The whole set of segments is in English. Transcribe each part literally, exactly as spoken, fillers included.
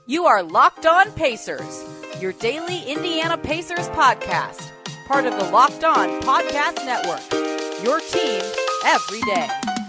You are Locked On Pacers, your daily Indiana Pacers podcast, part of the Locked On Podcast Network, your team every day.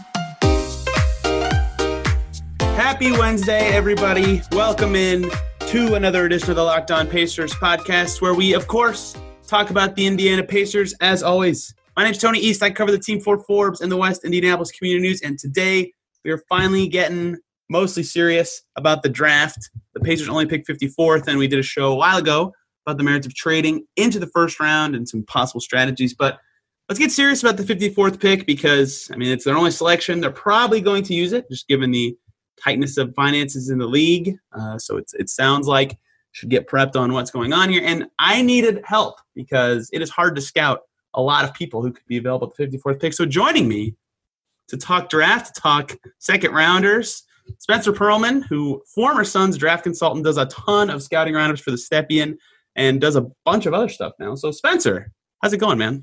Happy Wednesday, everybody. Welcome in to another edition of the Locked On Pacers podcast, where we, of course, talk about the Indiana Pacers as always. My name's Tony East. I cover the team for Forbes and the West Indianapolis Community News, and today we are finally getting mostly serious about the draft. The Pacers only picked fifty-fourth, and we did a show a while ago about the merits of trading into the first round and some possible strategies. But let's get serious about the fifty-fourth pick because, I mean, it's their only selection. They're probably going to use it, just given the tightness of finances in the league. Uh, so it's, it sounds like should get prepped on what's going on here. And I needed help because it is hard to scout a lot of people who could be available at the fifty-fourth pick. So joining me to talk draft, to talk second rounders, Spencer Pearlman, who former Suns draft consultant, does a ton of scouting roundups for the Stepien and does a bunch of other stuff now. So Spencer, how's it going, man?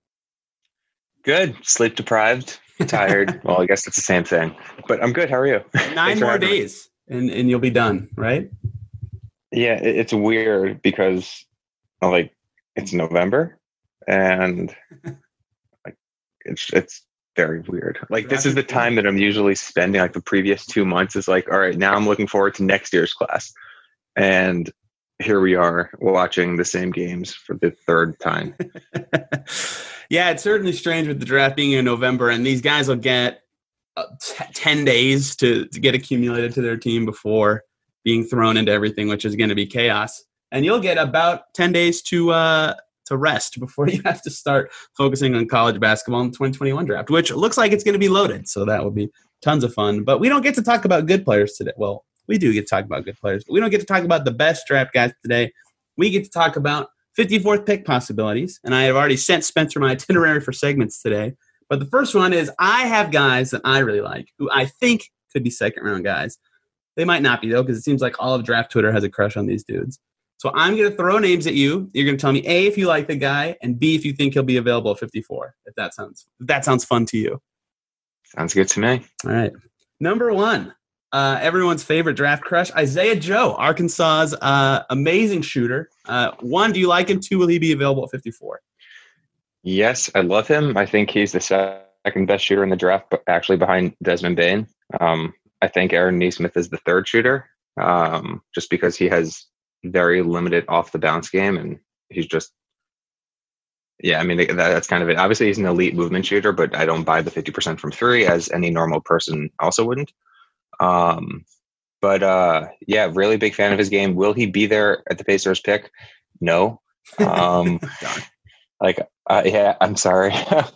Good. Sleep deprived, tired. Well, I guess it's the same thing, but I'm good. How are you? Nine more days and, and you'll be done, right? Yeah, it, it's weird because like it's November and like it's it's very weird. Like this is the time that I'm usually spending. Like the previous two months is like, all right, now I'm looking forward to next year's class, and here we are watching the same games for the third time. Yeah, it's certainly strange with the draft being in November, and these guys will get uh, t- ten days to to get accumulated to their team before being thrown into everything, which is going to be chaos. And you'll get about ten days to uh, to rest before you have to start focusing on college basketball in the twenty twenty-one draft, which looks like it's going to be loaded. So that will be tons of fun. But we don't get to talk about good players today. Well, we do get to talk about good players, but we don't get to talk about the best draft guys today. We get to talk about fifty-fourth pick possibilities. And I have already sent Spencer my itinerary for segments today. But the first one is I have guys that I really like who I think could be second round guys. They might not be, though, because it seems like all of draft Twitter has a crush on these dudes. So I'm going to throw names at you. You're going to tell me, A, if you like the guy, and B, if you think he'll be available at fifty-four, if that sounds if that sounds fun to you. Sounds good to me. All right. Number one, uh, everyone's favorite draft crush, Isaiah Joe, Arkansas's uh, amazing shooter. Uh, one, do you like him? Two, will he be available at fifty-four? Yes, I love him. I think he's the second best shooter in the draft, but actually behind Desmond Bane. Um, I think Aaron Nesmith is the third shooter, um, just because he has very limited off the bounce game, and he's just, yeah, I mean, that, that's kind of it. Obviously, he's an elite movement shooter, but I don't buy the fifty percent from three as any normal person also wouldn't. Um, but uh, yeah, really big fan of his game. Will he be there at the Pacers pick? No. Um, like, uh, yeah, I'm sorry.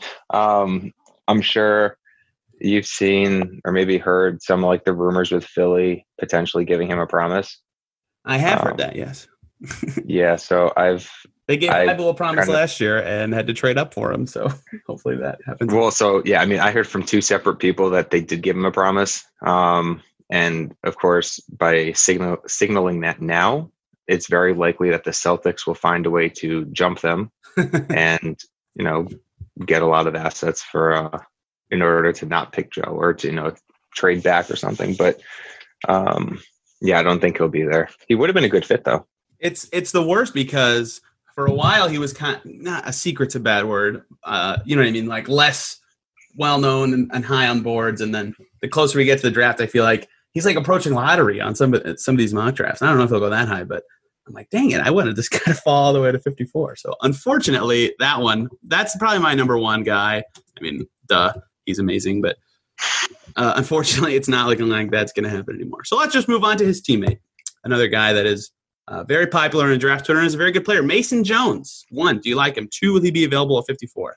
um, I'm sure you've seen or maybe heard some like the rumors with Philly potentially giving him a promise. I have um, heard that, yes. Yeah, so I've they gave I've Bible a promise kinda, last year and had to trade up for him, so hopefully that happens. Well, so yeah, I mean, I heard from two separate people that they did give him a promise, um, and of course, by signal signaling that now, it's very likely that the Celtics will find a way to jump them and you know get a lot of assets for uh, in order to not pick Joe or to you know trade back or something, but. Um, Yeah, I don't think he'll be there. He would have been a good fit, though. It's it's the worst because for a while he was kind of, not a secret's a bad word. Uh, you know what I mean? Like less well-known and, and high on boards. And then the closer we get to the draft, I feel like he's like approaching lottery on some of, some of these mock drafts. I don't know if he'll go that high, but I'm like, dang it, I wanted this guy to fall all the way to fifty-four. So unfortunately, that one, that's probably my number one guy. I mean, duh, he's amazing, but Uh, unfortunately, it's not looking like that's going to happen anymore. So let's just move on to his teammate, another guy that is uh, very popular in draft Twitter and is a very good player, Mason Jones. One, do you like him? Two, will he be available at fifty-four?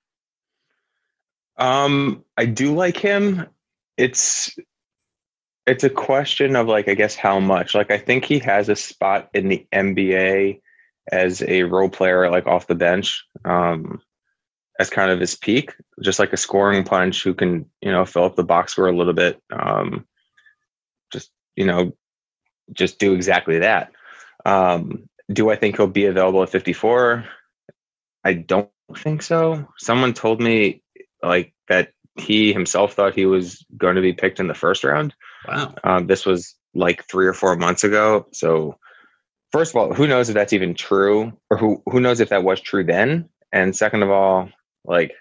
Um, I do like him. It's it's a question of like, I guess, how much. Like, I think he has a spot in the N B A as a role player, like off the bench. Um, as kind of his peak, just like a scoring punch who can, you know, fill up the box score a little bit. Um, just, you know, just do exactly that. Um, do I think he'll be available at fifty-four? I don't think so. Someone told me like that he himself thought he was going to be picked in the first round. Wow. Um, this was like three or four months ago. So first of all, who knows if that's even true, or who who knows if that was true then? And second of all, like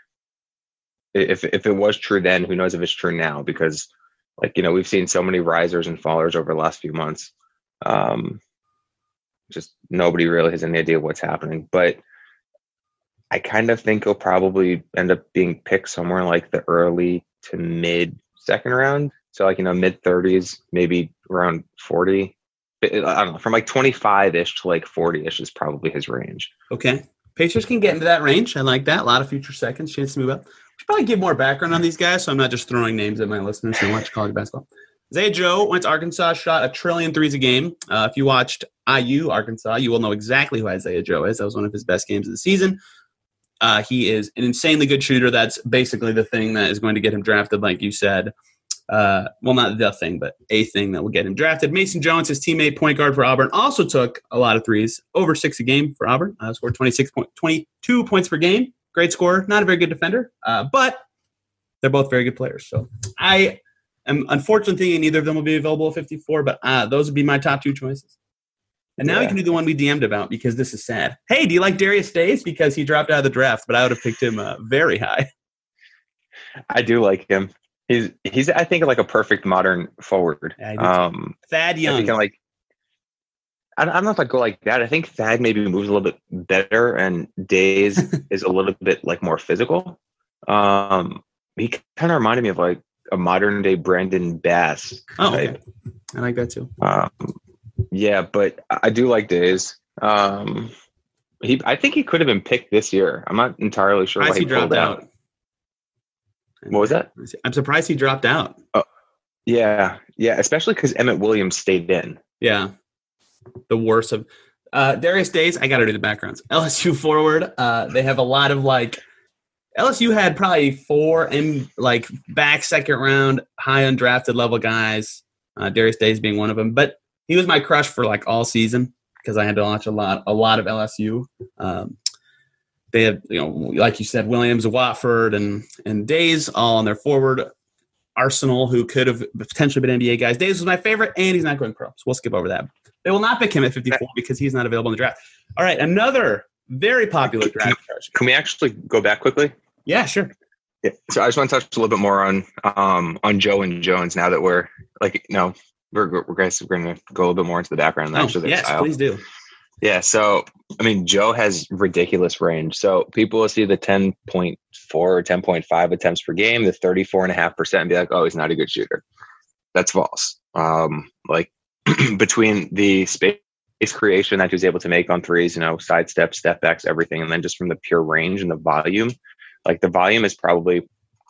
if if it was true then, who knows if it's true now? Because like, you know, we've seen so many risers and fallers over the last few months. Um, just nobody really has any idea what's happening. But I kind of think he'll probably end up being picked somewhere like the early to mid second round. So like, you know, mid thirties, maybe around forty. I don't know, from like twenty-five-ish to like forty-ish is probably his range. Okay. Pacers can get into that range. I like that. A lot of future seconds, chance to move up. We should probably give more background on these guys, so I'm not just throwing names at my listeners who watch college basketball. Isaiah Joe went to Arkansas, shot a trillion threes a game. Uh, if you watched I U Arkansas, you will know exactly who Isaiah Joe is. That was one of his best games of the season. Uh, he is an insanely good shooter. That's basically the thing that is going to get him drafted, like you said. Uh, well, not the thing, but a thing that will get him drafted. Mason Jones, his teammate, point guard for Auburn, also took a lot of threes, over six a game for Auburn. Uh, scored twenty-six point, twenty-two points per game. Great scorer, not a very good defender, uh, but they're both very good players. So I am unfortunately thinking neither of them will be available at fifty-four, but uh, those would be my top two choices. And now yeah. we can do the one we D M'd about because this is sad. Hey, do you like Darius Days? Because he dropped out of the draft, but I would have picked him uh, very high. I do like him. He's, he's, I think, like a perfect modern forward. Yeah, um, Thad Young. I think like, I don't, I don't know if I'd go like that. I think Thad maybe moves a little bit better, and Days is a little bit like more physical. Um, he kind of reminded me of like a modern day Brandon Bass. Oh, okay. I like that too. Um, yeah, but I do like Days. Um, he, I think he could have been picked this year. I'm not entirely sure why he, he dropped out. out. What was that? I'm surprised he dropped out. Oh, yeah, yeah, especially because Emmett Williams stayed in. Yeah, the worst of uh, Darius Days. I got to do the backgrounds. L S U forward. Uh, they have a lot of like. L S U had probably four and like back second round high undrafted level guys. Uh, Darius Days being one of them, but he was my crush for like all season because I had to watch a lot, a lot of L S U. Um, They have, you know, like you said, Williams, Watford, and and Days all on their forward arsenal who could have potentially been N B A guys. Days was my favorite, and he's not going pro, so we'll skip over that. They will not pick him at fifty-four because he's not available in the draft. All right, another very popular draft. Can, can we actually go back quickly? Yeah, sure. Yeah. So I just want to touch a little bit more on um, on Joe and Jones now that we're like, no, we're we're guys we're going to go a little bit more into the background. Oh, actually, yes, style. Please do. Yeah, so, I mean, Joe has ridiculous range. So people will see the ten point four or ten point five attempts per game, the thirty-four point five percent, and be like, oh, he's not a good shooter. That's false. Um, like, between the space creation that he was able to make on threes, you know, sidesteps, step backs, everything, and then just from the pure range and the volume, like the volume is probably,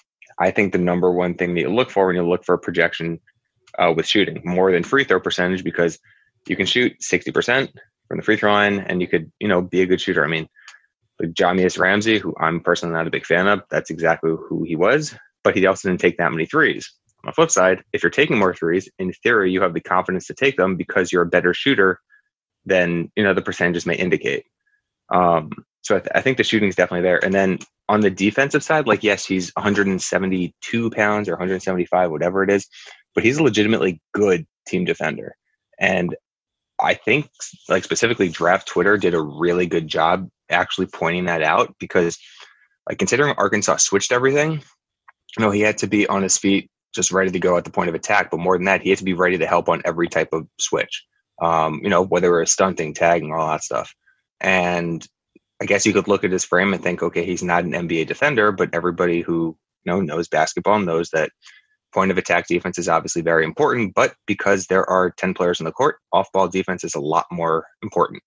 I think, the number one thing that you look for when you look for a projection uh, with shooting, more than free throw percentage, because you can shoot sixty percent from the free throw line, and you could, you know, be a good shooter. I mean, like Jamius Ramsey, who I'm personally not a big fan of, that's exactly who he was, but he also didn't take that many threes. On the flip side, if you're taking more threes, in theory, you have the confidence to take them because you're a better shooter than, you know, the percentages may indicate. Um, so I, th- I think the shooting is definitely there. And then on the defensive side, like, yes, he's one hundred seventy-two pounds or one hundred seventy-five, whatever it is, but he's a legitimately good team defender. And I think, like, specifically Draft Twitter did a really good job actually pointing that out, because, like, considering Arkansas switched everything, you know, he had to be on his feet, just ready to go at the point of attack. But more than that, he had to be ready to help on every type of switch, um, you know, whether it was stunting, tagging, all that stuff. And I guess you could look at his frame and think, okay, he's not an N B A defender, but everybody who, you know, knows basketball knows that point of attack defense is obviously very important, but because there are ten players in the court, off-ball defense is a lot more important.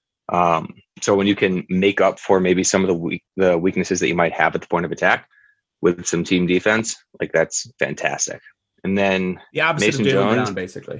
Um, so when you can make up for maybe some of the weak, the weaknesses that you might have at the point of attack with some team defense, like, that's fantastic. And then the opposite Mason of Jaylen Jones, Brown, basically.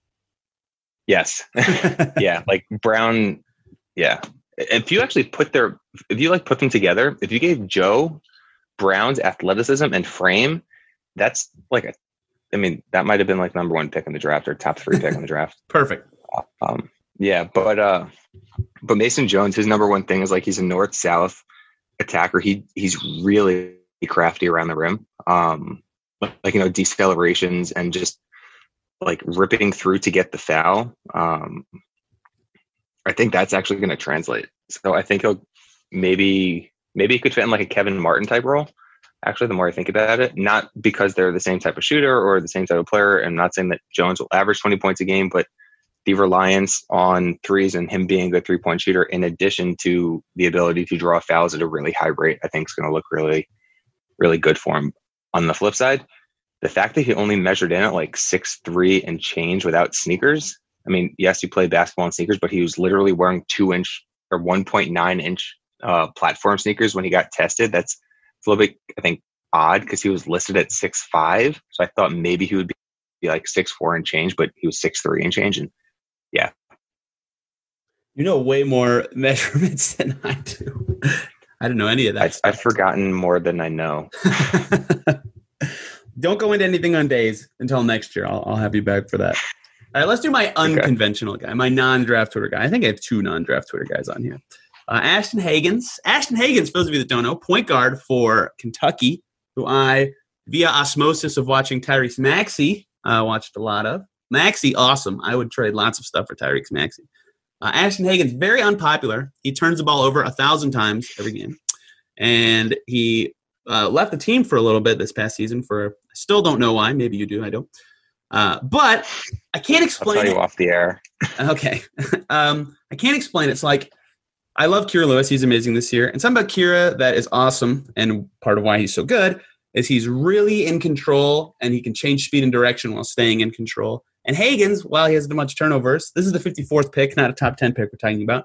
Yes, yeah, like Brown, yeah. If you actually put their, if you like put them together, if you gave Joe Brown's athleticism and frame, that's like a, I mean, that might have been like number one pick in the draft or top three pick in the draft. Perfect. Um, yeah, but uh, but Mason Jones, his number one thing is like he's a north-south attacker. He he's really crafty around the rim. Um, like, you know, decelerations and just like ripping through to get the foul. Um, I think that's actually going to translate. So I think he'll maybe maybe he could fit in like a Kevin Martin type role. Actually, the more I think about it, not because they're the same type of shooter or the same type of player. I'm not saying that Jones will average twenty points a game, but the reliance on threes and him being a good three-point shooter, in addition to the ability to draw fouls at a really high rate, I think is going to look really, really good for him. On the flip side, the fact that he only measured in at like six three and change without sneakers. I mean, yes, he played basketball in sneakers, but he was literally wearing two inch or one point nine inch uh, platform sneakers when he got tested. That's it's a little bit, I think, odd because he was listed at six five. So I thought maybe he would be, be like six four and change, but he was six three and change. And yeah. You know way more measurements than I do. I don't know any of that I, stuff. I've forgotten more than I know. Don't go into anything on days until next year. I'll, I'll have you back for that. All right, let's do my unconventional okay. guy, my non-draft Twitter guy. I think I have two non-draft Twitter guys on here. Uh, Ashton Hagans. Ashton Hagans, for those of you that don't know, point guard for Kentucky, who I, via osmosis of watching Tyrese Maxey, uh, watched a lot of. Maxey, awesome. I would trade lots of stuff for Tyrese Maxey. Uh, Ashton Hagans, very unpopular. He turns the ball over a thousand times every game. And he uh, left the team for a little bit this past season for, I still don't know why. Maybe you do, I don't. Uh, but I can't explain I'll tell you it. off the air. Okay. um, I can't explain it. It's like, I love Kira Lewis. He's amazing this year. And something about Kira that is awesome, and part of why he's so good, is he's really in control, and he can change speed and direction while staying in control. And Hagans, while he hasn't done much turnovers, this is the fifty-fourth pick, not a top ten pick we're talking about.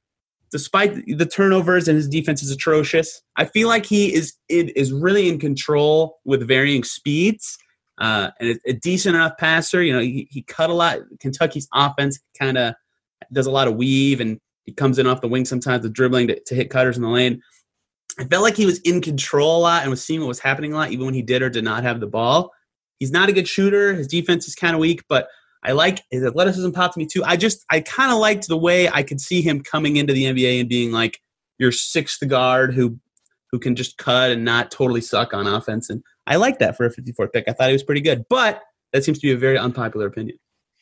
Despite the turnovers and his defense is atrocious, I feel like he is it is really in control with varying speeds. Uh, and a, a decent enough passer. You know, he, he cut a lot. Kentucky's offense kind of does a lot of weave, and he comes in off the wing sometimes with dribbling to, to hit cutters in the lane. I felt like he was in control a lot and was seeing what was happening a lot, even when he did or did not have the ball. He's not a good shooter. His defense is kind of weak, but I like his athleticism popped to me too. I just, I kind of liked the way I could see him coming into the N B A and being like your sixth guard who who can just cut and not totally suck on offense. And I like that for a fifty-fourth pick. I thought he was pretty good, but that seems to be a very unpopular opinion.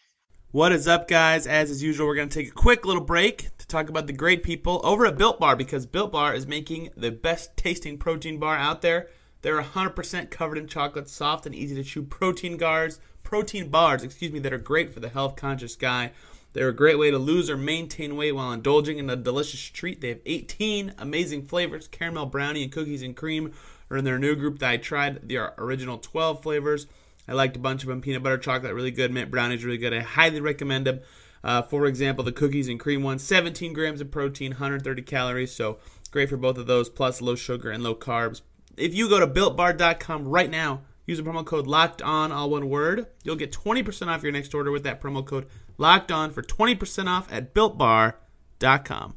What is up, guys? As is usual, we're going to take a quick little break to talk about the great people over at Built Bar, because Built Bar is making the best tasting protein bar out there. They're one hundred percent covered in chocolate, soft and easy to chew protein bars, protein bars, excuse me, that are great for the health-conscious guy. They're a great way to lose or maintain weight while indulging in a delicious treat. They have eighteen amazing flavors. Caramel brownie and cookies and cream are in their new group that I tried. Their original twelve flavors. I liked a bunch of them. Peanut butter chocolate, really good. Mint brownie is really good. I highly recommend them. Uh, for example, the cookies and cream one, seventeen grams of protein, one hundred thirty calories. So great for both of those, plus low sugar and low carbs. If you go to built bar dot com right now, use the promo code LOCKEDON, all one word, you'll get twenty percent off your next order with that promo code LOCKEDON for twenty percent off at built bar dot com.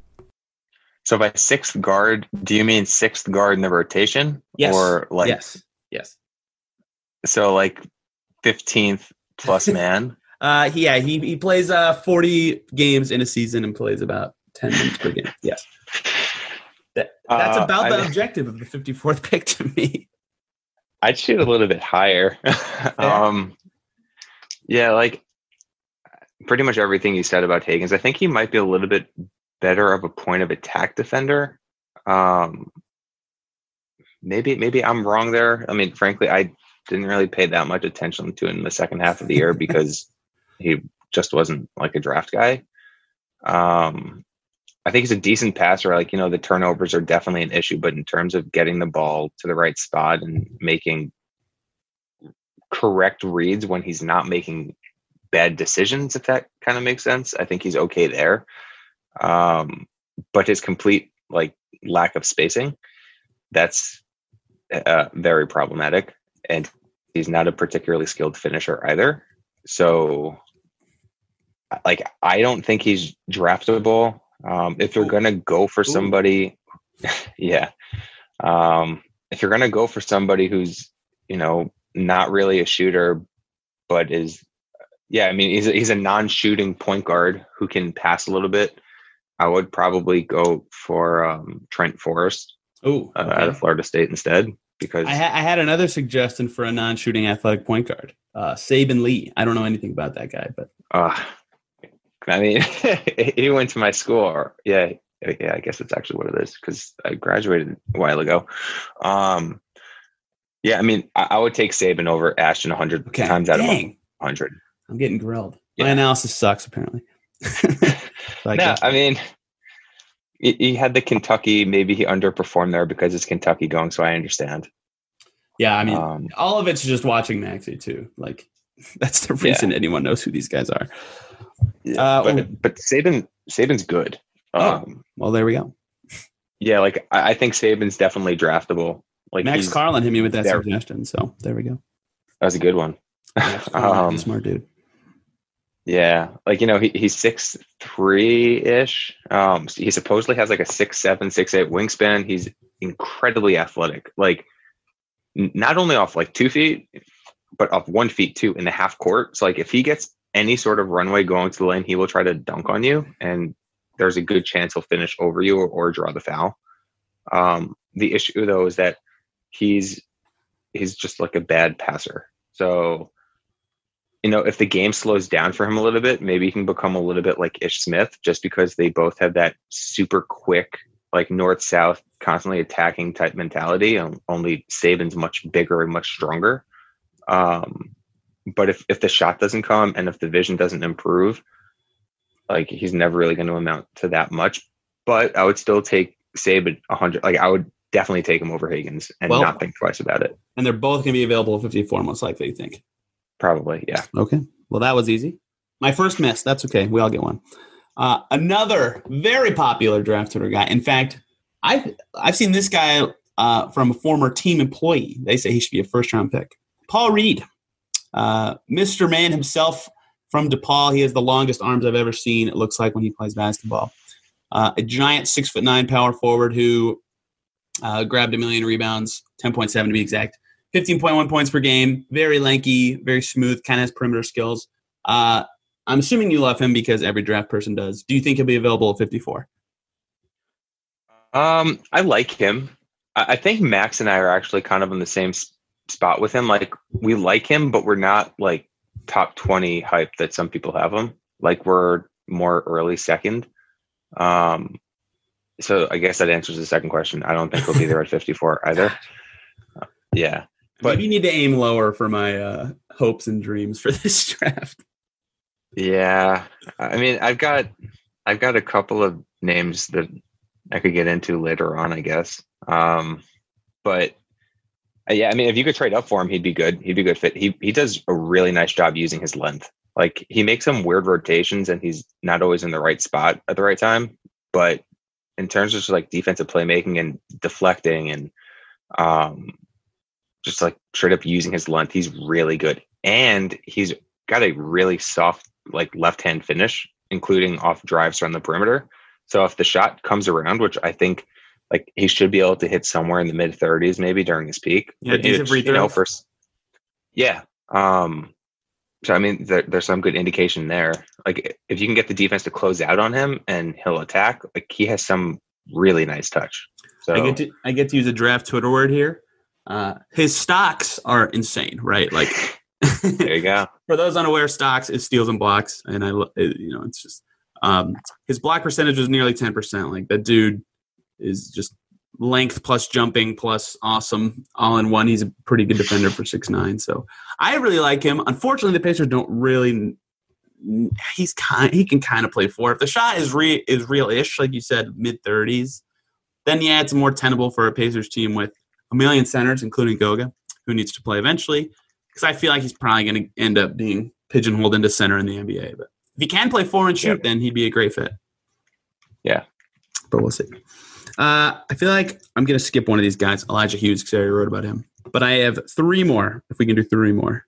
So by sixth guard, do you mean sixth guard in the rotation? Yes. Or like, yes. Yes. So like fifteenth plus man? uh, yeah, he, he plays uh, forty games in a season and plays about ten minutes per game. Yes. That, that's Uh, about the I- objective of the fifty-fourth pick to me. I'd shoot a little bit higher. um, yeah, like pretty much everything you said about Hagans. I think he might be a little bit better of a point of attack defender. Um, maybe, maybe I'm wrong there. I mean, frankly, I didn't really pay that much attention to him in the second half of the year because he just wasn't like a draft guy. Um, I think he's a decent passer. Like, you know, the turnovers are definitely an issue, but in terms of getting the ball to the right spot and making correct reads when he's not making bad decisions, if that kind of makes sense, I think he's okay there. Um, but his complete like lack of spacing, that's uh, very problematic. And he's not a particularly skilled finisher either. So like, I don't think he's draftable. Um, if you're going to go for somebody, yeah. Um, if you're going to go for somebody who's, you know, not really a shooter, but is, yeah, I mean, he's a, he's a non-shooting point guard who can pass a little bit. I would probably go for um, Trent Forrest Oh, uh, out of Florida State instead, because I, ha- I had another suggestion for a non-shooting athletic point guard. Uh, Saban Lee. I don't know anything about that guy, but uh, I mean, he went to my school. Or, yeah, yeah. I guess that's actually what it is because I graduated a while ago. Um, yeah, I mean, I, I would take Saban over Ashton a hundred okay. times out Dang. of a hundred. I'm getting grilled. Yeah. My analysis sucks, apparently. I no, I mean, he, he had the Kentucky. Maybe he underperformed there because it's Kentucky going. So I understand. Yeah, I mean, um, all of it's just watching Maxey too. Like, that's the reason yeah. anyone knows who these guys are. Yeah, uh, but, but Saban, Saban's good. Oh, um, well, there we go. Yeah, like I, I think Saban's definitely draftable. Like Max Carlin hit me with that there. suggestion, so there we go. That was a good one. um, smart dude. Yeah, like you know, he he's six three ish. Um, he supposedly has like a six seven, six eight wingspan. He's incredibly athletic. Like. Not only off like two feet, but off one feet too in the half court. So like if he gets any sort of runway going to the lane, he will try to dunk on you, and there's a good chance he'll finish over you or, or draw the foul. Um, the issue though is that he's he's just like a bad passer. So you know if the game slows down for him a little bit, maybe he can become a little bit like Ish Smith, just because they both have that super quick, like north south, constantly attacking type mentality. Um, only Saban's much bigger and much stronger. Um, but if, if the shot doesn't come and if the vision doesn't improve, like he's never really going to amount to that much. But I would still take Saban a hundred. Like I would definitely take him over Higgins and well, not think twice about it. And they're both going to be available at fifty-four, most likely. You think? Probably, yeah. Okay. Well, that was easy. My first miss. That's okay. We all get one. Uh, another very popular draft Twitter guy. In fact, I've I've seen this guy uh, from a former team employee. They say he should be a first round pick. Paul Reed, uh, Mister Man himself from DePaul. He has the longest arms I've ever seen. It looks like when he plays basketball. Uh, a giant six foot nine power forward who uh, grabbed a million rebounds, ten point seven to be exact, fifteen point one points per game. Very lanky, very smooth. Kind of has perimeter skills. Uh, I'm assuming you love him because every draft person does. Do you think he'll be available at fifty-four? Um, I like him. I think Max and I are actually kind of in the same spot with him. Like we like him, but we're not like top twenty hype that some people have him. Like we're more early second. Um, so I guess that answers the second question. I don't think he'll be there at fifty-four either. Uh, yeah, but maybe you need to aim lower for my uh, hopes and dreams for this draft. Yeah, I mean, I've got I've got a couple of names that I could get into later on, I guess. Um, but uh, yeah, I mean, if you could trade up for him, he'd be good. He'd be a good fit. He he does a really nice job using his length. Like he makes some weird rotations, and he's not always in the right spot at the right time. But in terms of just like defensive playmaking and deflecting, and um, just like straight up using his length, he's really good. And he's got a really soft like left hand finish, including off drives from the perimeter. So if the shot comes around, which I think like he should be able to hit somewhere in the mid thirties, maybe during his peak. Yeah, decent free throws. You know, first, yeah. Um, so I mean, there, there's some good indication there. Like if you can get the defense to close out on him and he'll attack, like he has some really nice touch. So I get to I get to use a draft Twitter word here. Uh, his stocks are insane, right? Like there you go. For those unaware, stocks is steals and blocks, and I, it, you know, it's just um, his block percentage was nearly ten percent. Like that dude is just length plus jumping plus awesome all in one. He's a pretty good defender for six nine. So I really like him. Unfortunately, the Pacers don't really. He's kind. He can kind of play four. If the shot is re is real-ish, like you said, mid thirties, then yeah, it's more tenable for a Pacers team with a million centers, including Goga, who needs to play eventually. Because I feel like he's probably going to end up being pigeonholed into center in the N B A. But if he can play four and shoot, yep. then he'd be a great fit. Yeah. But we'll see. Uh, I feel like I'm going to skip one of these guys, Elijah Hughes, because I already wrote about him. But I have three more, if we can do three more.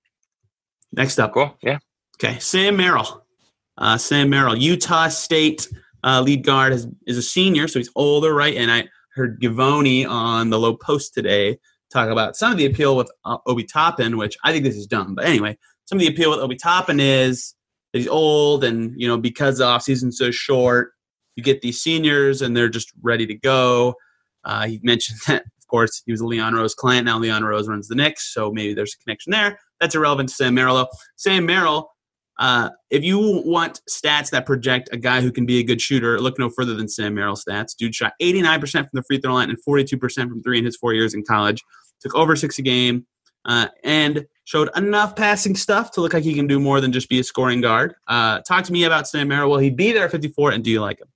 Next up. Cool. Yeah. Okay. Sam Merrill. Uh, Sam Merrill, Utah State uh, lead guard, is, is a senior, so he's older, right? And I heard Givoni on the Low Post today talk about some of the appeal with uh, Obi Toppin, which I think this is dumb. But anyway, some of the appeal with Obi Toppin is that he's old, and you know because the offseason's so short, you get these seniors and they're just ready to go. Uh, he mentioned that, of course, he was a Leon Rose client. Now Leon Rose runs the Knicks, so maybe there's a connection there. that's irrelevant to Sam Merrill. Though. Sam Merrill, uh, if you want stats that project a guy who can be a good shooter, look no further than Sam Merrill stats. Dude shot eighty-nine percent from the free throw line and forty-two percent from three in his four years in college. Took over six a game uh, and showed enough passing stuff to look like he can do more than just be a scoring guard. Uh, talk to me about Sam Merrill. Will he be there at fifty-four, and do you like him?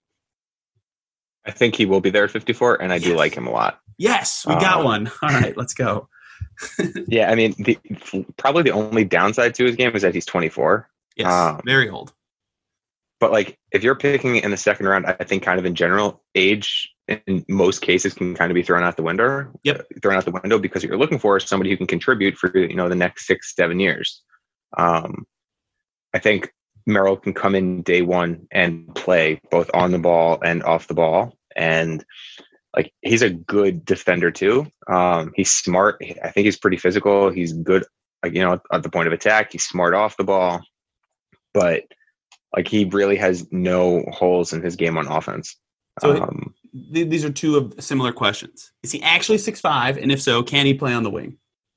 I think he will be there at fifty-four, and I yes. do like him a lot. Yes, we got um, one. All right, let's go. yeah, I mean, the, probably the only downside to his game is that he's twenty-four. Yes, um, very old. But, like, if you're picking in the second round, I think kind of in general, age in most cases can kind of be thrown out the window. Yep. Uh, thrown out the window because what you're looking for is somebody who can contribute for, you know, the next six, seven years. Um, I think Merrill can come in day one and play both on the ball and off the ball. And, like, he's a good defender too. Um, he's smart. I think he's pretty physical. He's good, like, you know, at the point of attack. He's smart off the ball. But, like, he really has no holes in his game on offense. So um, th- these are two of similar questions. Is he actually six five? And if so, can he play on the wing?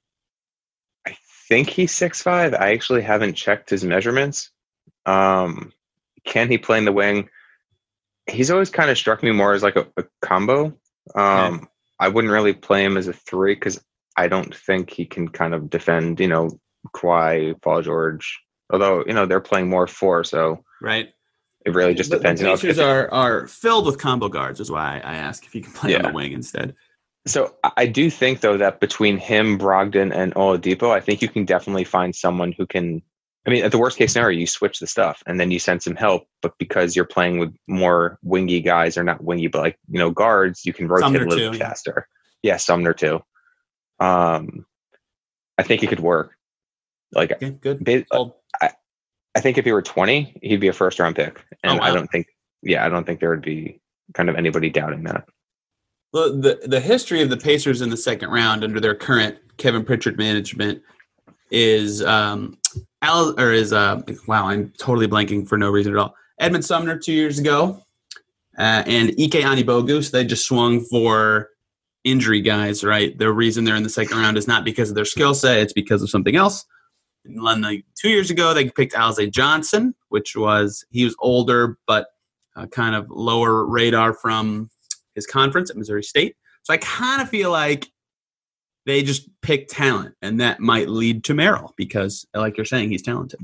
I think he's six five. I actually haven't checked his measurements. Um, can he play in the wing? He's always kind of struck me more as like a, a combo. Um, okay. I wouldn't really play him as a three because I don't think he can kind of defend, you know, Kawhi, Paul George. Although, you know, they're playing more four, so right. It really just but depends. The Pacers you know, are are filled with combo guards, is why I ask if he can play yeah. on the wing instead. So I do think, though, that between him, Brogdon, and Oladipo, I think you can definitely find someone who can. I mean, at the worst case scenario, you switch the stuff and then you send some help. But because you're playing with more wingy guys, or not wingy, but like, you know, guards, you can rotate Sumner a little too, faster. Yeah, yeah Sumner too. Um, I think it could work. Like, okay, good. Ba- I, I think if he were twenty, he'd be a first round pick, and oh, wow. I don't think, yeah, I don't think there would be kind of anybody doubting that. Well, the the history of the Pacers in the second round under their current Kevin Pritchard management is um, Al or is uh wow, I'm totally blanking for no reason at all. Edmund Sumner two years ago, uh, and Ike Anigbogus. They just swung for injury guys, right? The reason they're in the second round is not because of their skill set; it's because of something else. And then, like, two years ago, they picked Alize Johnson, which was he was older but uh, kind of lower radar from his conference at Missouri State. So I kind of feel like they just pick talent, and that might lead to Merrill because, like you're saying, he's talented.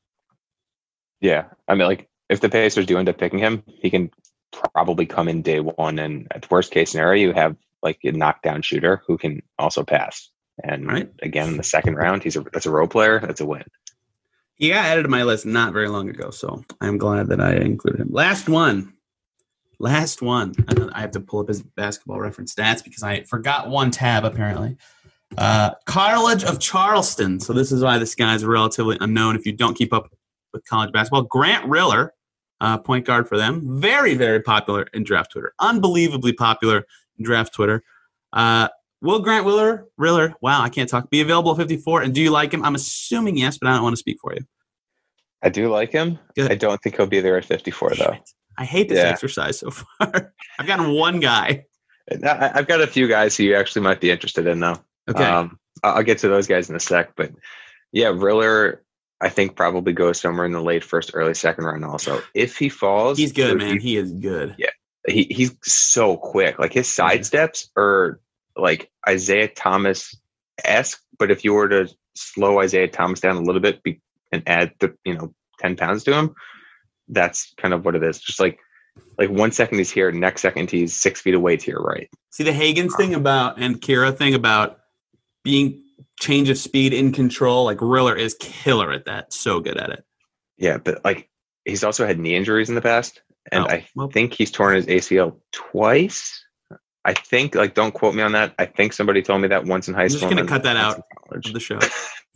Yeah. I mean, like, if the Pacers do end up picking him, he can probably come in day one, and at the worst case scenario, you have, like, a knockdown shooter who can also pass. And, right. again, in the second round, he's a that's a role player. That's a win. He got added to my list not very long ago, so I'm glad that I included him. Last one. Last one. I have to pull up his basketball reference stats because I forgot one tab, apparently. Uh, College of Charleston. So this is why this guy's relatively unknown if you don't keep up with college basketball. Grant Riller, uh, point guard for them. Very, very popular in draft Twitter. Unbelievably popular in draft Twitter. Uh, will Grant Riller, Riller, wow, I can't talk, be available at fifty-four? And do you like him? I'm assuming yes, but I don't want to speak for you. I do like him. Good. I don't think he'll be there at fifty-four, though. Shit. I hate this yeah. exercise so far. I've gotten one guy. I've got a few guys who you actually might be interested in, though. Okay. Um, I'll get to those guys in a sec. But, yeah, Riller, I think, probably goes somewhere in the late first, early second round also. If he falls. He's good, man. He, he is good. Yeah. He He's so quick. Like, his side steps are, like, Isaiah Thomas-esque. But if you were to slow Isaiah Thomas down a little bit be, and add, the, you know, ten pounds to him, that's kind of what it is. Just like, like one second he's here, next second he's six feet away to your right. See the Higgins thing about and Kira thing about being change of speed in control. Like Riller is killer at that. So good at it. Yeah, but like he's also had knee injuries in the past, and oh, I well, think he's torn his A C L twice. I think, like, don't quote me on that. I think somebody told me that once in high I'm school. I'm just gonna cut that out of the show.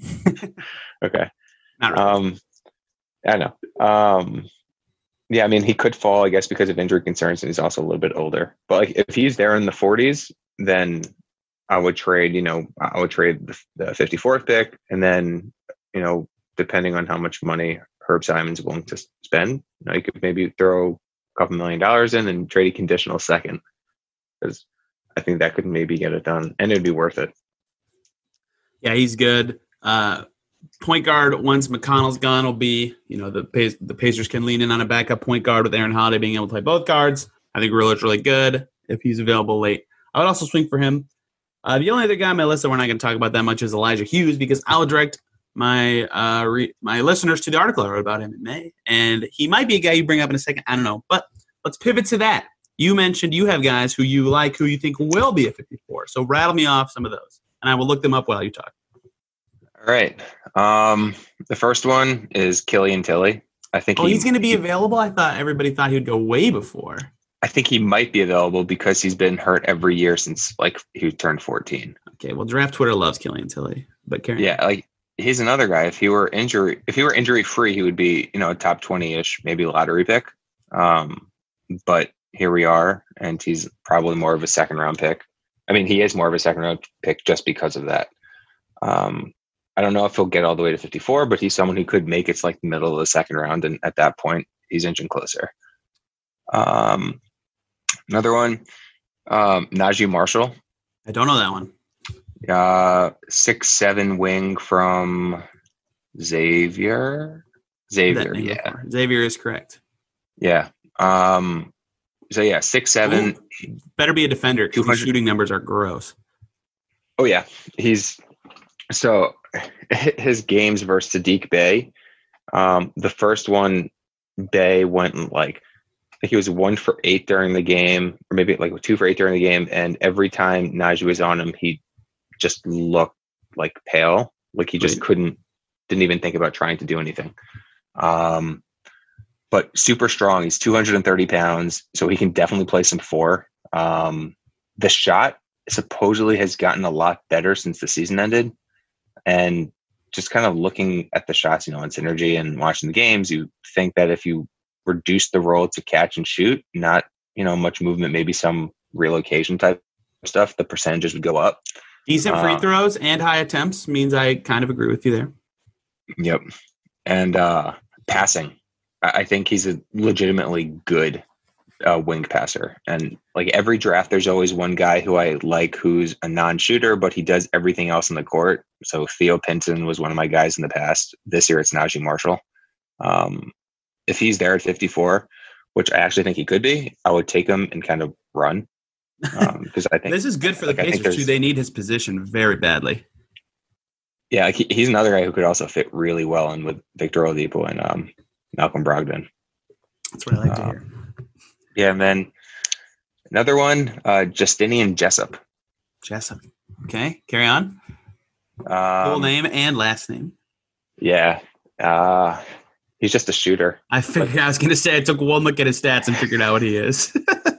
Okay. Not really. Um, I know. Um, yeah, I mean, he could fall, I guess, because of injury concerns, and he's also a little bit older. But like, if he's there in the forties, then I would trade. You know, I would trade the, the fifty-fourth pick, and then, you know, depending on how much money Herb Simon's willing to spend, you know, you could maybe throw a couple million dollars in and trade a conditional second, because I think that could maybe get it done, and it'd be worth it. Yeah, he's good. Uh, point guard, once McConnell's gone, will be, you know, the Pac- the Pacers can lean in on a backup point guard with Aaron Holiday being able to play both guards. I think Ruler's really good if he's available late. I would also swing for him. Uh, the only other guy on my list that we're not going to talk about that much is Elijah Hughes, because I will direct my uh, re- my listeners to the article I wrote about him in May, and he might be a guy you bring up in a second. I don't know, but let's pivot to that. You mentioned you have guys who you like, who you think will be a fifty-four. So rattle me off some of those, and I will look them up while you talk. All right. Um, the first one is Killian Tilly. I think oh, he, he's going to be available? I thought everybody thought he would go way before. I think he might be available because he's been hurt every year since like he turned fourteen. Okay, well, Draft Twitter loves Killian Tilly, but Karen. Yeah, like he's another guy. If he were injury, if he were injury free, he would be, you know, a top twenty-ish, maybe lottery pick. Um, but here we are, and he's probably more of a second round pick. I mean, he is more of a second round pick just because of that. Um, I don't know if he'll get all the way to fifty-four, but he's someone who could make it to like the middle of the second round, and at that point, he's inching closer. Um, another one, um, Najee Marshall. I don't know that one. Uh, six seven wing from Xavier. Xavier, yeah. Before. Xavier is correct. Yeah. Um. So yeah, six seven. Ooh, better be a defender because his shooting numbers are gross. Oh yeah, he's so his games versus Sadiq Bey. Um, the first one, Bey went like I think he was one for eight during the game, or maybe like two for eight during the game, and every time Najee was on him, he just looked like pale, like he just right. couldn't, didn't even think about trying to do anything. Um, but super strong. He's two hundred thirty pounds, so he can definitely play some four. Um, the shot supposedly has gotten a lot better since the season ended. And just kind of looking at the shots, you know, on Synergy and watching the games, you think that if you reduce the role to catch and shoot, not, you know, much movement, maybe some relocation type stuff, the percentages would go up. Decent free uh, throws and high attempts means I kind of agree with you there. Yep. And uh, passing. I think he's a legitimately good uh, wing passer. And like every draft, there's always one guy who I like who's a non-shooter, but he does everything else in the court. So Theo Pinson was one of my guys in the past. This year it's Najee Marshall. Um, if he's there at fifty-four, which I actually think he could be, I would take him and kind of run. Because um, I think this is good for the like, Pacers too. They need his position very badly. Yeah, like he, he's another guy who could also fit really well in with Victor Oladipo and um, Malcolm Brogdon. That's what I like um, to hear. Yeah, and then another one, uh, Justinian Jessup. Jessup. Okay, carry on. Um, Full name and last name. Yeah, uh, he's just a shooter. I figured. But, I was going to say I took one look at his stats and figured out what he is.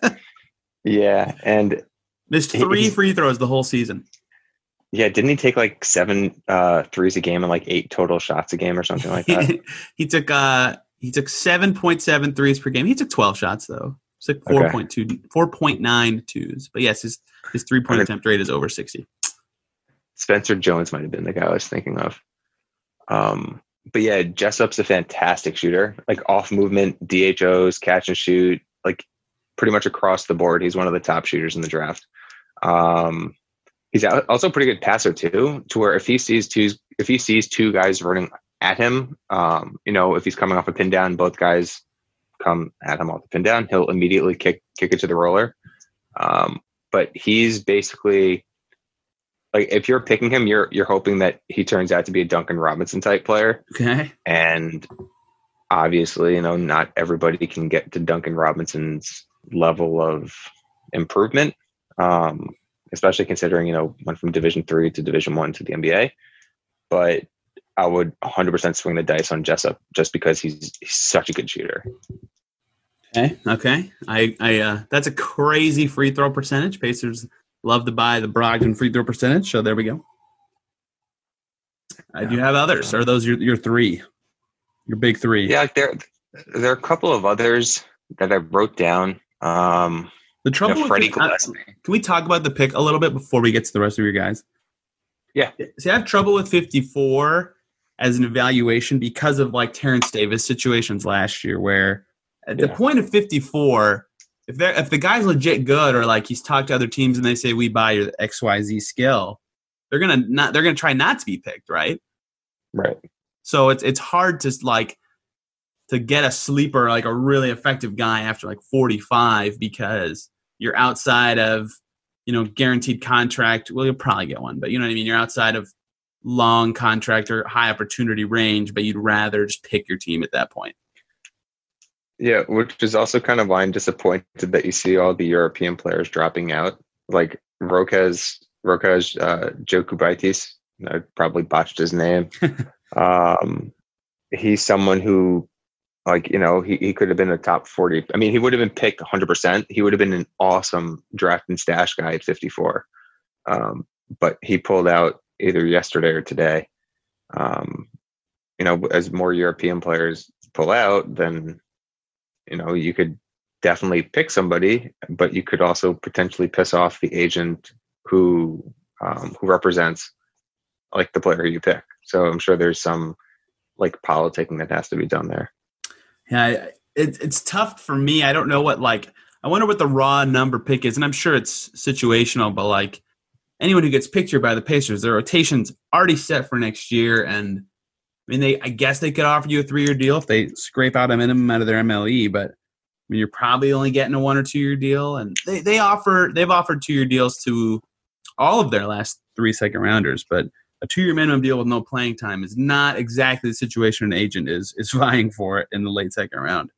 Yeah, and missed three free throws the whole season. Yeah, didn't he take like seven uh, threes a game and like eight total shots a game or something like that? he took uh he took seven point seven threes per game. He took twelve shots though. It's like four point two, okay. four point nine twos. But yes, his his three point attempt rate is over sixty. Spencer Jones might have been the guy I was thinking of. Um, but yeah, Jessup's a fantastic shooter. Like off movement, D H Os, catch and shoot, like pretty much across the board. He's one of the top shooters in the draft. Um, he's also a pretty good passer too, to where if he sees two, if he sees two guys running at him, um, you know, if he's coming off a pin down, both guys come at him off the pin down, he'll immediately kick, kick it to the roller. Um, but he's basically like, if you're picking him, you're, you're hoping that he turns out to be a Duncan Robinson type player. Okay. And obviously, you know, not everybody can get to Duncan Robinson's level of improvement. Um, especially considering, you know, went from Division three to Division one to the N B A. But I would one hundred percent swing the dice on Jessup just because he's, he's such a good shooter. Okay. Okay. I, I, uh, that's a crazy free throw percentage. Pacers love to buy the Brogdon free throw percentage. So there we go. I do have others. Are those your, your three? Your big three? Yeah, like there, there are a couple of others that I wrote down. Um, the trouble you know, with Freddie the, uh, can we talk about the pick a little bit before we get to the rest of your guys? Yeah. See, I have trouble with fifty-four as an evaluation because of like Terrence Davis situations last year, where at yeah. the point of fifty-four, if they're if the guy's legit good or like he's talked to other teams and they say we buy your X Y Z skill, they're gonna not they're gonna try not to be picked, right? Right. So it's it's hard to like to get a sleeper, like a really effective guy after like forty-five, because you're outside of, you know, guaranteed contract. Well, you'll probably get one, but you know what I mean? You're outside of long contract or high opportunity range, but you'd rather just pick your team at that point. Yeah, which is also kind of why I'm disappointed that you see all the European players dropping out. Like Rokas, Rokas uh, Jokubaitis, I probably botched his name. um, he's someone who, like, you know, he, he could have been a top forty. I mean, he would have been picked one hundred percent. He would have been an awesome draft and stash guy at fifty-four. Um, but he pulled out either yesterday or today. Um, you know, as more European players pull out, then, you know, you could definitely pick somebody, but you could also potentially piss off the agent who um, who represents like the player you pick. So I'm sure there's some like politicking that has to be done there. Yeah, it, it's tough for me. I don't know what, like, I wonder what the raw number pick is, and I'm sure it's situational, but like anyone who gets picked here by the Pacers, their rotation's already set for next year, and I mean, they I guess they could offer you a three-year deal if they scrape out a minimum out of their M L E, but I mean, you're probably only getting a one or two-year deal, and they they offer they've offered two-year deals to all of their last three second rounders, but a two-year minimum deal with no playing time is not exactly the situation an agent is is vying for it in the late second round.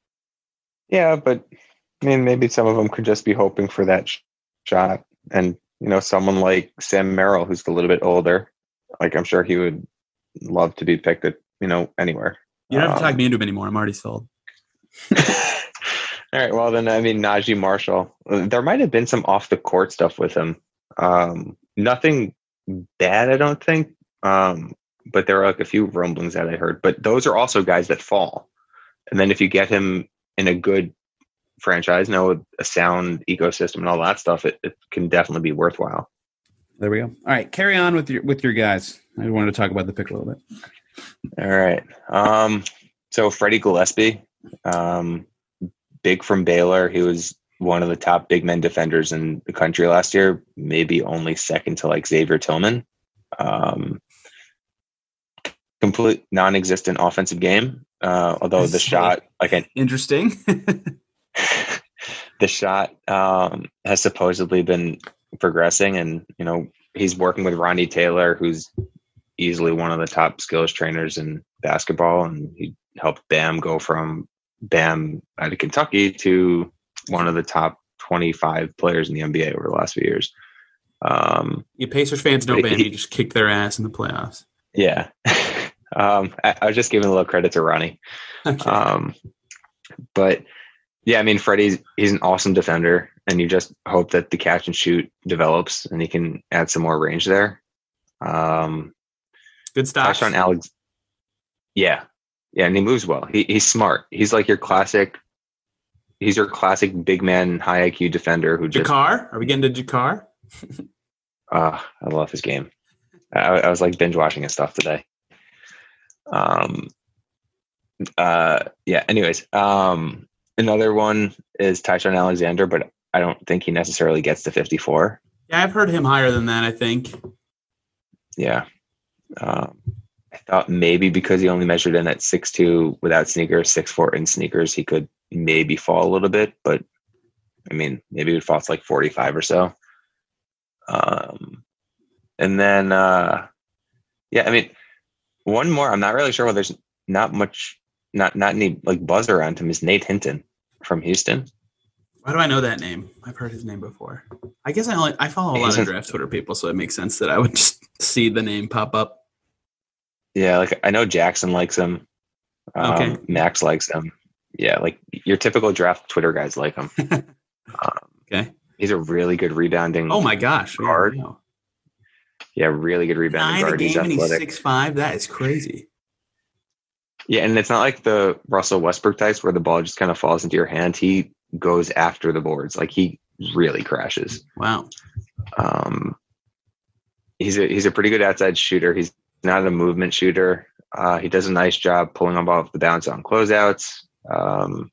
Yeah, but I mean, maybe some of them could just be hoping for that sh- shot, and you know, someone like Sam Merrill, who's a little bit older, like I'm sure he would love to be picked at, you know, anywhere. You don't have to um, talk me into him anymore. I'm already sold. All right. Well, then, I mean, Najee Marshall, there might have been some off the court stuff with him. Um, nothing bad, I don't think. Um, but there are like a few rumblings that I heard, but those are also guys that fall. And then if you get him in a good franchise, you know, with a sound ecosystem and all that stuff, it, it can definitely be worthwhile. There we go. All right. Carry on with your, with your guys. I wanted to talk about the pick a little bit. All right. Um, so Freddie Gillespie, um, big from Baylor. He was one of the top big men defenders in the country last year, maybe only second to like Xavier Tillman. Um, complete non-existent offensive game. Uh, although That's the shot, like an interesting, the shot um, has supposedly been progressing, and you know he's working with Ronnie Taylor, who's easily one of the top skills trainers in basketball, and he helped Bam go from Bam out of Kentucky to one of the top twenty-five players in the N B A over the last few years. Um, you Pacers fans know Bam. He, he just kicked their ass in the playoffs. Yeah. um, I, I was just giving a little credit to Ronnie. Okay. Um, but yeah, I mean, Freddie's, he's an awesome defender, and you just hope that the catch and shoot develops and he can add some more range there. Um, Good stocks. on Alex. Yeah. Yeah. And he moves well. He, he's smart. He's like your classic, he's your classic big man, high I Q defender who just. Jakar? Are we getting to Jakar? uh, I love his game. I, I was like binge watching his stuff today. Um, uh, yeah. Anyways, um, another one is Tyshawn Alexander, but I don't think he necessarily gets to fifty-four. Yeah, I've heard him higher than that, I think. Yeah. Um, I thought maybe because he only measured in at six two without sneakers, six four in sneakers, he could maybe fall a little bit, but I mean, maybe it would fall to like forty-five or so. Um, and then, uh, yeah, I mean, one more, I'm not really sure whether there's not much, not, not any like buzz around him, is Nate Hinton from Houston. Why do I know that name? I've heard his name before. I guess I only I follow a lot of draft Twitter people, so it makes sense that I would just see the name pop up. Yeah, like I know Jackson likes him. Um, okay. Max likes him. Yeah, like your typical draft Twitter guys like him. um, okay. He's a really good rebounding. Oh my gosh, guard. Yeah, yeah really good rebounding Nine guard. A game he's athletic. And he's athletic. six five. That is crazy. Yeah, and it's not like the Russell Westbrook types where the ball just kind of falls into your hand. He goes after the boards. Like he really crashes. Wow. Um, he's a he's a pretty good outside shooter. He's not a movement shooter. Uh, he does a nice job pulling them off the bounce on closeouts. Um,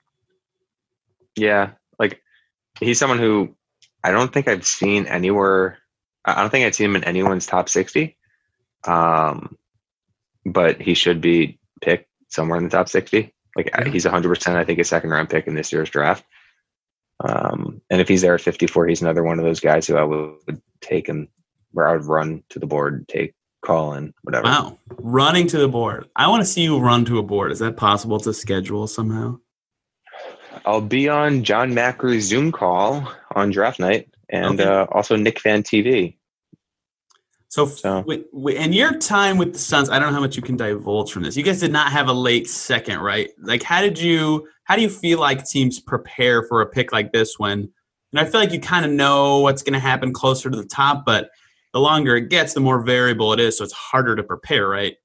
yeah, like he's someone who I don't think I've seen anywhere. I don't think I've seen him in anyone's top sixty. Um, but he should be picked somewhere in the top sixty. Like yeah. he's one hundred percent, I think, a second round pick in this year's draft. Um, and if he's there at fifty-four, he's another one of those guys who I would, would take him where I would run to the board, take, call in, whatever. Wow. Running to the board. I want to see you run to a board. Is that possible to schedule somehow? I'll be on John Macru's Zoom call on draft night and okay. uh, also Nick Fan T V. So, so. W- w- in your time with the Suns, I don't know how much you can divulge from this. You guys did not have a late second, right? Like, how did you, how do you feel like teams prepare for a pick like this when, and I feel like you kind of know what's going to happen closer to the top, but the longer it gets, the more variable it is. So it's harder to prepare, right?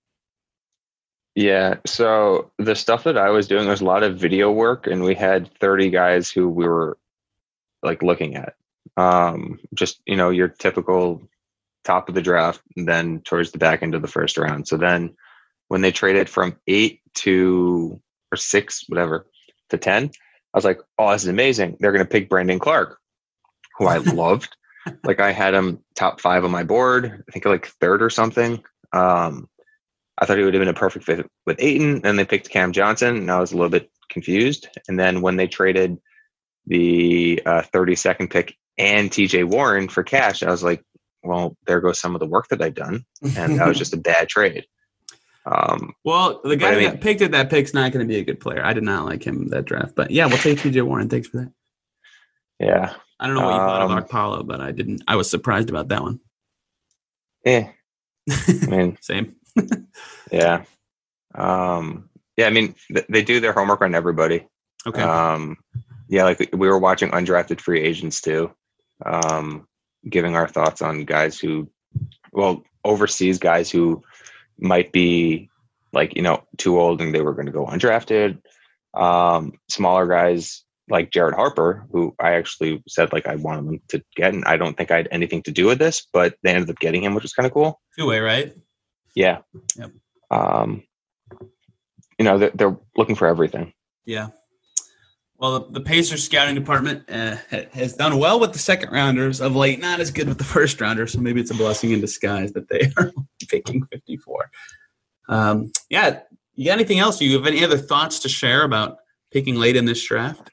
Yeah. So the stuff that I was doing was a lot of video work, and we had thirty guys who we were like looking at. Um, just, you know, your typical top of the draft, and then towards the back end of the first round. So then when they traded from eight to or six, whatever, to ten, I was like, oh, this is amazing. They're going to pick Brandon Clark, who I loved. Like I had him top five on my board, I think like third or something. Um, I thought he would have been a perfect fit with Ayton, and they picked Cam Johnson, and I was a little bit confused. And then when they traded the uh, thirty-second pick and T J Warren for cash, I was like, well, there goes some of the work that I've done, and that was just a bad trade. Um, well, the guy I mean, that picked at that pick's not going to be a good player. I did not like him in that draft, but yeah, we'll take T J Warren. Thanks for that. Yeah. I don't know what you thought um, of Okpala, but I didn't. I was surprised about that one. Yeah. I mean, same. yeah. Um, yeah. I mean, th- they do their homework on everybody. Okay. Um, yeah. Like we were watching undrafted free agents too, um, giving our thoughts on guys who, well, overseas guys who might be like, you know, too old and they were going to go undrafted. Um, smaller guys like Jared Harper, who I actually said like I wanted them to get, and I don't think I had anything to do with this, but they ended up getting him, which was kind of cool. Two-way, right? Yeah. Yep. Um, you know, they're, they're looking for everything. Yeah. Well, the, the Pacers scouting department uh, has done well with the second rounders of late, not as good with the first rounders. So maybe it's a blessing in disguise that they are picking fifty-four. Um, yeah. You got anything else? Do you have any other thoughts to share about picking late in this draft?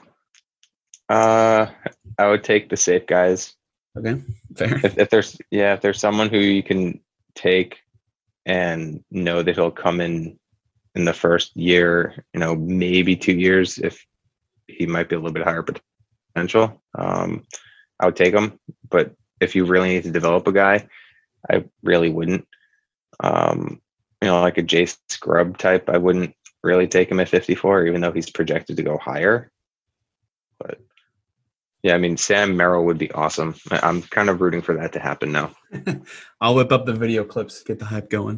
Uh, I would take the safe guys. Okay, fair. If, if there's, yeah, if there's someone who you can take and know that he'll come in in the first year, you know, maybe two years, if he might be a little bit higher potential, um, I would take him. But if you really need to develop a guy, I really wouldn't. Um, you know, like a Jay Scrubb type, I wouldn't really take him at fifty-four, even though he's projected to go higher. But yeah, I mean, Sam Merrill would be awesome. I'm kind of rooting for that to happen now. I'll whip up the video clips, get the hype going.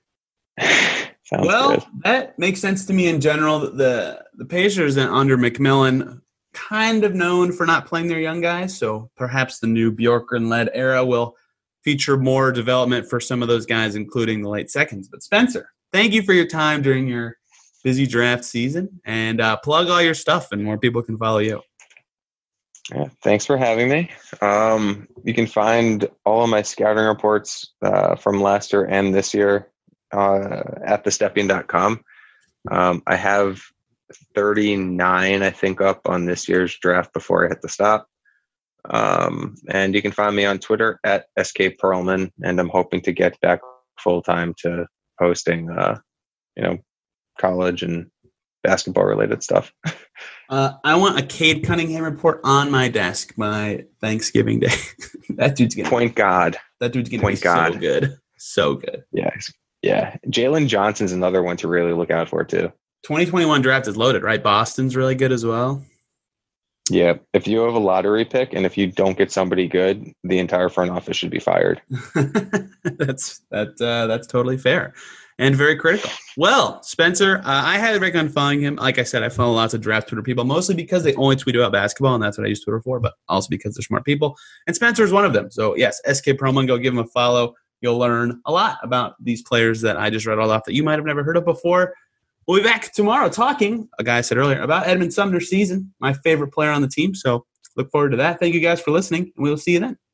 Sounds well, good. That makes sense to me in general. The the Pacers under McMillan kind of known for not playing their young guys, so perhaps the new Bjorkgren-led era will feature more development for some of those guys, including the late seconds. But Spencer, thank you for your time during your busy draft season, and uh, plug all your stuff and more people can follow you. Yeah, thanks for having me. Um, you can find all of my scouting reports uh, from last year and this year uh, at the stepien dot com. Um, I have thirty-nine, I think, up on this year's draft before I hit the stop. Um, and you can find me on Twitter at S K Perlman, and I'm hoping to get back full time to hosting, uh, you know, college and basketball related stuff. Uh, I want a Cade Cunningham report on my desk by Thanksgiving Day. That dude's gonna point God. That dude's gonna point be God. so good, so good. Yeah, yeah. Jalen Johnson's another one to really look out for too. twenty twenty-one draft is loaded, right? Boston's really good as well. Yeah, if you have a lottery pick and if you don't get somebody good, the entire front office should be fired. that's that. Uh, that's totally fair and very critical. Well, Spencer, uh, I highly recommend following him. Like I said, I follow lots of draft Twitter people, mostly because they only tweet about basketball, and that's what I use Twitter for, but also because they're smart people. And Spencer is one of them. So, yes, S K Perlman, go give him a follow. You'll learn a lot about these players that I just read all off that you might have never heard of before. We'll be back tomorrow talking, a guy said earlier, about Edmund Sumner's season, my favorite player on the team. So look forward to that. Thank you guys for listening, and we'll see you then.